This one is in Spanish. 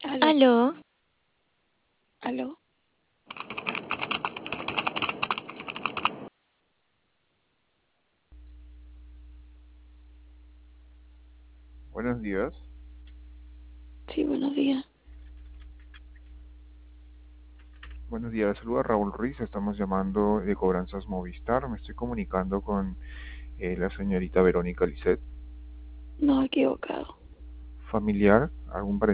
Aló, Aló, aló. Buenos días. Sí, buenos días. Buenos días, saluda Raúl Ruiz. Estamos llamando de Cobranzas Movistar. Me estoy comunicando con la señorita Verónica Lisset. No, equivocado. Familiar, algún